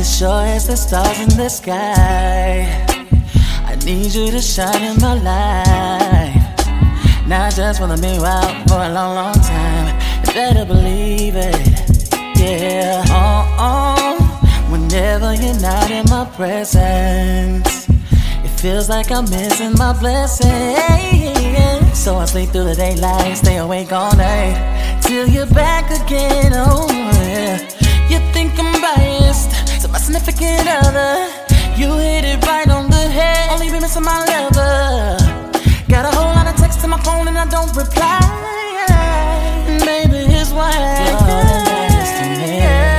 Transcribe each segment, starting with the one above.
as sure as the stars in the sky. I need you to shine in my life, not just for the meanwhile, for a long, long time. You better believe it, yeah. Whenever you're not in my presence, it feels like I'm missing my blessing. So I sleep through the daylight, stay awake all night, till you're back again, oh yeah. You think I'm biased to my significant other. You hit it right on the head, only been missing my lover. Got a whole lot of texts to my phone and I don't reply. And baby, here's why. You're all that matters to me.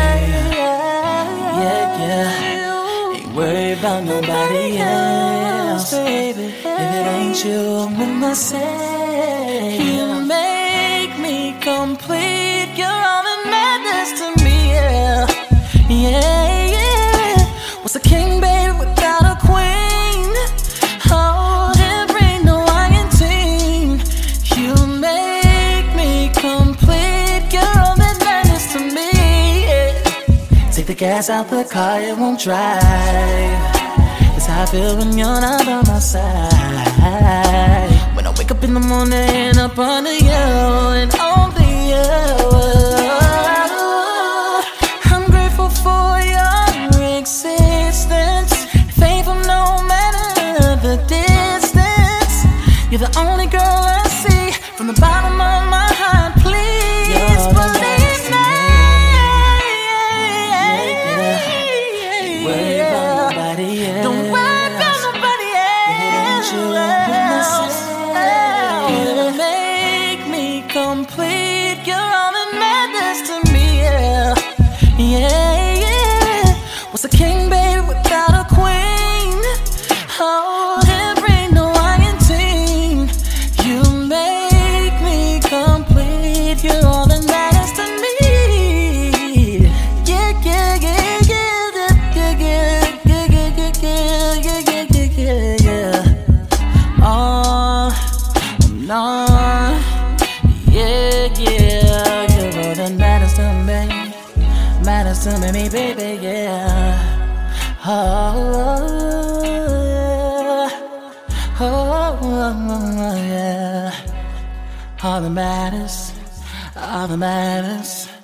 Ain't worried about nobody else, baby. If it ain't you, I'm in myself. You make me complete. You're all that matters to me, yeah. What's a king, baby, without a queen? Oh, there ain't no I in team. You make me complete. You're all that matters to me, yeah. Take the gas out the car, it won't drive. That's how I feel when you're not by my side. When I wake up in the morning up under you and only you. I'm grateful for your existence, faithful no matter the distance. You're the only girl I see from the bottom of my heart. Please believe me. Worry about nobody else. Don't worry about nobody else. You make me complete. You're all that matters to me, yeah. What's a king, baby, without a queen? Oh, there ain't no I in team. You make me complete. You're all that matters to me. You're all that matters to me. Matters to me, baby, yeah. Yeah. All that matters, all that matters.